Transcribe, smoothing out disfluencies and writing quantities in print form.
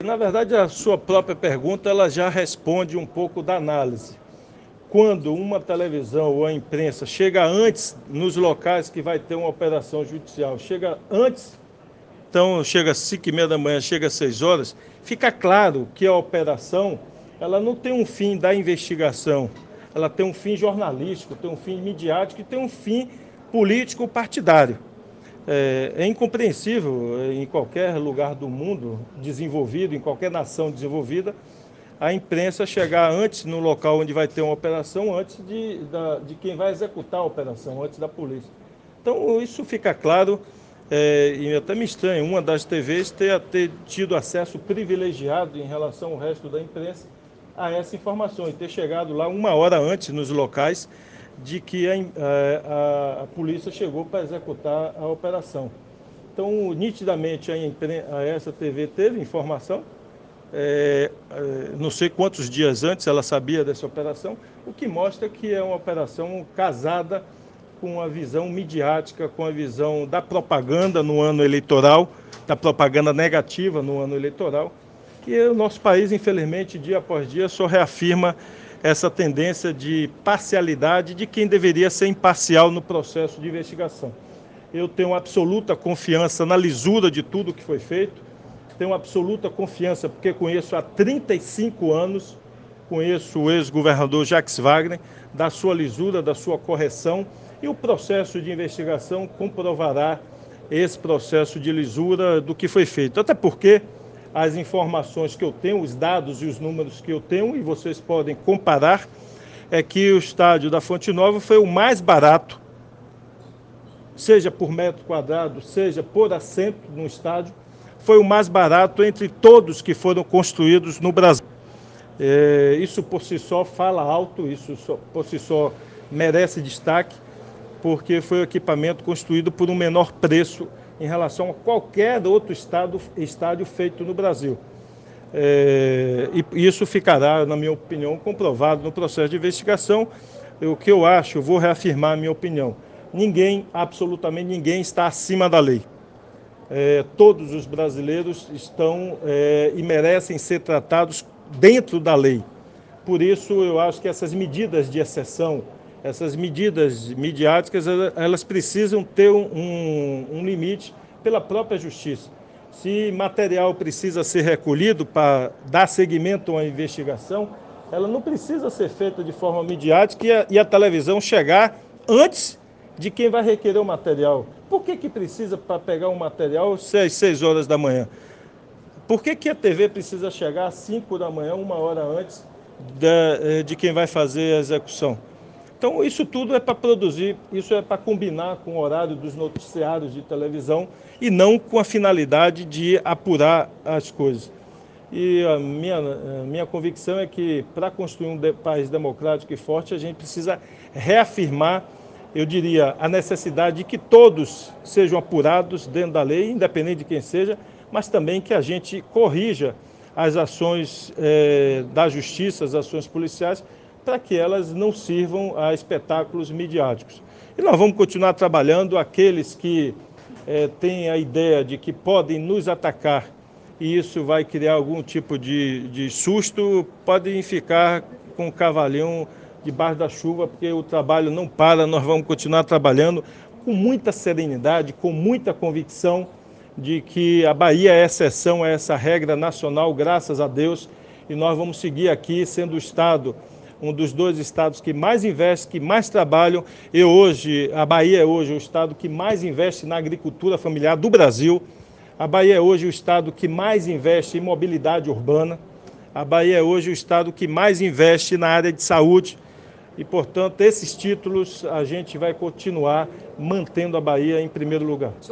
Na verdade, a sua própria pergunta ela já responde um pouco da análise. Quando uma televisão ou a imprensa chega antes nos locais que vai ter uma operação judicial, chega antes, então chega às 5h30 da manhã, chega às 6 horas, fica claro que a operação ela não tem um fim da investigação, ela tem um fim jornalístico, tem um fim midiático e tem um fim político partidário. É incompreensível em qualquer lugar do mundo desenvolvido, em qualquer nação desenvolvida, a imprensa chegar antes no local onde vai ter uma operação, antes de quem vai executar a operação, antes da polícia. Então isso fica claro, e até me estranha uma das TVs ter tido acesso privilegiado em relação ao resto da imprensa a essa informação e ter chegado lá 1 hora antes nos locais de que a polícia chegou para executar a operação. Então, nitidamente, essa TV teve informação, não sei quantos dias antes ela sabia dessa operação, o que mostra que é uma operação casada com a visão midiática, com a visão da propaganda no ano eleitoral, da propaganda negativa no ano eleitoral, que o nosso país, infelizmente, dia após dia, só reafirma essa tendência de parcialidade de quem deveria ser imparcial no processo de investigação. Eu tenho absoluta confiança na lisura de tudo que foi feito, tenho absoluta confiança porque conheço há 35 anos, conheço o ex-governador Jacques Wagner, da sua lisura, da sua correção, e o processo de investigação comprovará esse processo de lisura do que foi feito. Até porque as informações que eu tenho, os dados e os números que eu tenho, e vocês podem comparar, é que o estádio da Fonte Nova foi o mais barato, seja por metro quadrado, seja por assento no estádio, foi o mais barato entre todos que foram construídos no Brasil. Isso por si só fala alto, isso por si só merece destaque, porque foi o equipamento construído por um menor preço em relação a qualquer outro estádio feito no Brasil. E isso ficará, na minha opinião, comprovado no processo de investigação. O que eu acho, eu vou reafirmar a minha opinião, ninguém, absolutamente ninguém, está acima da lei. Todos os brasileiros estão e merecem ser tratados dentro da lei. Por isso, eu acho que essas medidas de exceção, essas medidas midiáticas, elas precisam ter um limite pela própria justiça. Se material precisa ser recolhido para dar seguimento a uma investigação, ela não precisa ser feita de forma midiática e a televisão chegar antes de quem vai requerer o material. Por que precisa para pegar um material às 6 horas da manhã? Por que a TV precisa chegar às 5 da manhã, 1 hora antes de quem vai fazer a execução? Então, isso tudo é para produzir, isso é para combinar com o horário dos noticiários de televisão e não com a finalidade de apurar as coisas. E a minha convicção é que, para construir um país democrático e forte, a gente precisa reafirmar, eu diria, a necessidade de que todos sejam apurados dentro da lei, independente de quem seja, mas também que a gente corrija as ações da justiça, as ações policiais, para que elas não sirvam a espetáculos midiáticos. E nós vamos continuar trabalhando, aqueles que têm a ideia de que podem nos atacar e isso vai criar algum tipo de susto, podem ficar com o cavalinho debaixo da chuva, porque o trabalho não para, nós vamos continuar trabalhando com muita serenidade, com muita convicção de que a Bahia é exceção a essa regra nacional, graças a Deus, e nós vamos seguir aqui sendo o estado, um dos 2 estados que mais investe, que mais trabalham. A Bahia é hoje o estado que mais investe na agricultura familiar do Brasil. A Bahia é hoje o estado que mais investe em mobilidade urbana. A Bahia é hoje o estado que mais investe na área de saúde. E, portanto, esses títulos a gente vai continuar mantendo a Bahia em primeiro lugar.